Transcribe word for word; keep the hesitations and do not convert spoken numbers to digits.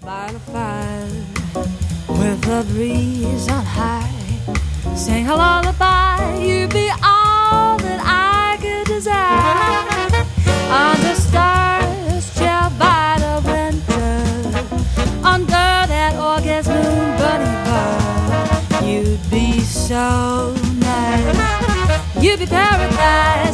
by the fire with the breeze on high. Sing a lullaby, you'd be all that I could desire. Under stars, chill by the winter, under that August moon burning bright, you'd be so nice, you'd be paradise.